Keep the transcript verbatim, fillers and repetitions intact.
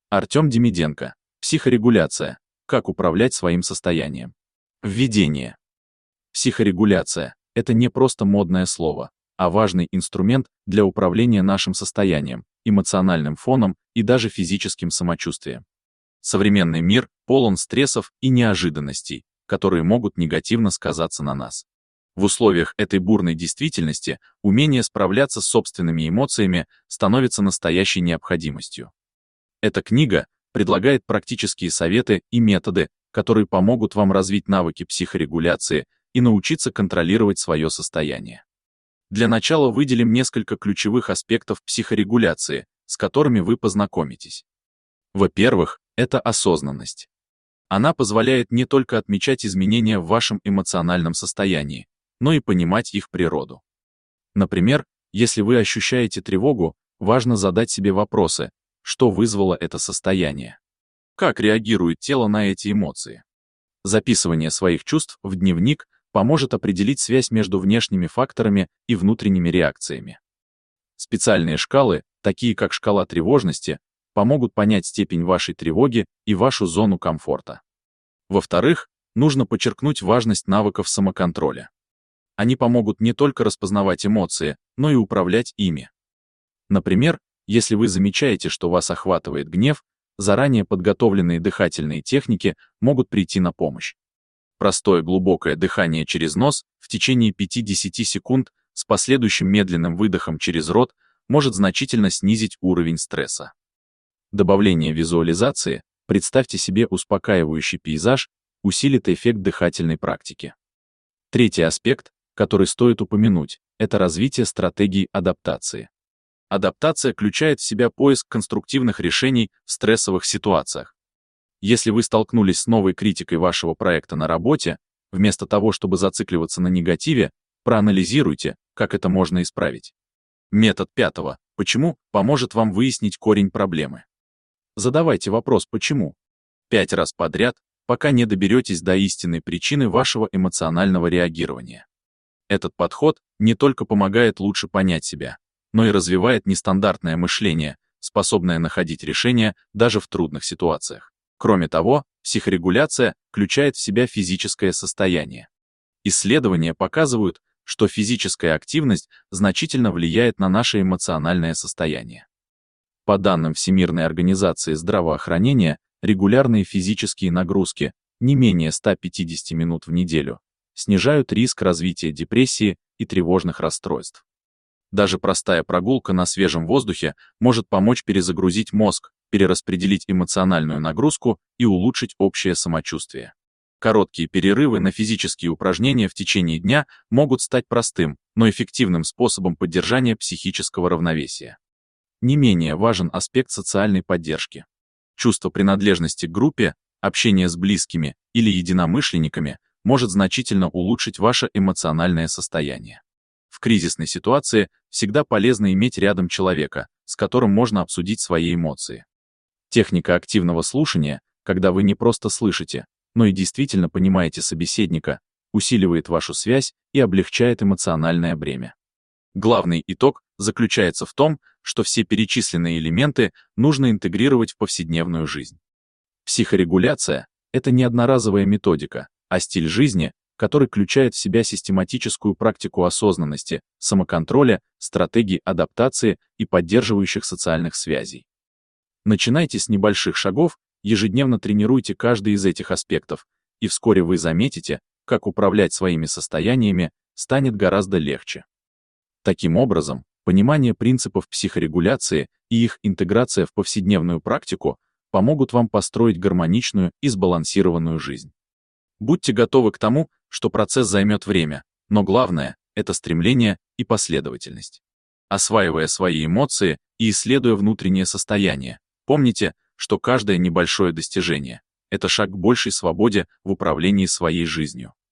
Артем Демиденко. Психорегуляция. Как управлять своим состоянием. Введение. Психорегуляция – это не просто модное слово, а важный инструмент для управления нашим состоянием, эмоциональным фоном и даже физическим самочувствием. Современный мир полон стрессов и неожиданностей, которые могут негативно сказаться на нас. В условиях этой бурной действительности умение справляться с собственными эмоциями становится настоящей необходимостью. Эта книга предлагает практические советы и методы, которые помогут вам развить навыки психорегуляции и научиться контролировать свое состояние. Для начала выделим несколько ключевых аспектов психорегуляции, с которыми вы познакомитесь. Во-первых, это осознанность. Она позволяет не только отмечать изменения в вашем эмоциональном состоянии, но и понимать их природу. Например, если вы ощущаете тревогу, важно задать себе вопросы: что вызвало это состояние? Как реагирует тело на эти эмоции? Записывание своих чувств в дневник поможет определить связь между внешними факторами и внутренними реакциями. Специальные шкалы, такие как шкала тревожности, помогут понять степень вашей тревоги и вашу зону комфорта. Во-вторых, нужно подчеркнуть важность навыков самоконтроля. Они помогут не только распознавать эмоции, но и управлять ими. Например, если вы замечаете, что вас охватывает гнев, заранее подготовленные дыхательные техники могут прийти на помощь. Простое глубокое дыхание через нос в течение пяти-десяти секунд с последующим медленным выдохом через рот может значительно снизить уровень стресса. Добавление визуализации, представьте себе успокаивающий пейзаж, усилит эффект дыхательной практики. Третий аспект, который стоит упомянуть, это развитие стратегий адаптации. Адаптация включает в себя поиск конструктивных решений в стрессовых ситуациях. Если вы столкнулись с новой критикой вашего проекта на работе, вместо того, чтобы зацикливаться на негативе, проанализируйте, как это можно исправить. Метод пятого «почему» поможет вам выяснить корень проблемы. Задавайте вопрос «почему?» пять раз подряд, пока не доберетесь до истинной причины вашего эмоционального реагирования. Этот подход не только помогает лучше понять себя, но и развивает нестандартное мышление, способное находить решения даже в трудных ситуациях. Кроме того, психорегуляция включает в себя физическое состояние. Исследования показывают, что физическая активность значительно влияет на наше эмоциональное состояние. По данным Всемирной организации здравоохранения, регулярные физические нагрузки, не менее ста пятидесяти минут в неделю, снижают риск развития депрессии и тревожных расстройств. Даже простая прогулка на свежем воздухе может помочь перезагрузить мозг, перераспределить эмоциональную нагрузку и улучшить общее самочувствие. Короткие перерывы на физические упражнения в течение дня могут стать простым, но эффективным способом поддержания психического равновесия. Не менее важен аспект социальной поддержки. Чувство принадлежности к группе, общение с близкими или единомышленниками может значительно улучшить ваше эмоциональное состояние. В кризисной ситуации всегда полезно иметь рядом человека, с которым можно обсудить свои эмоции. Техника активного слушания, когда вы не просто слышите, но и действительно понимаете собеседника, усиливает вашу связь и облегчает эмоциональное бремя. Главный итог заключается в том, что все перечисленные элементы нужно интегрировать в повседневную жизнь. Психорегуляция — это не одноразовая методика, а стиль жизни, который включает в себя систематическую практику осознанности, самоконтроля, стратегий адаптации и поддерживающих социальных связей. Начинайте с небольших шагов, ежедневно тренируйте каждый из этих аспектов, и вскоре вы заметите, как управлять своими состояниями станет гораздо легче. Таким образом, понимание принципов психорегуляции и их интеграция в повседневную практику помогут вам построить гармоничную и сбалансированную жизнь. Будьте готовы к тому, что процесс займет время, но главное — это стремление и последовательность. Осваивая свои эмоции и исследуя внутреннее состояние, помните, что каждое небольшое достижение — это шаг к большей свободе в управлении своей жизнью.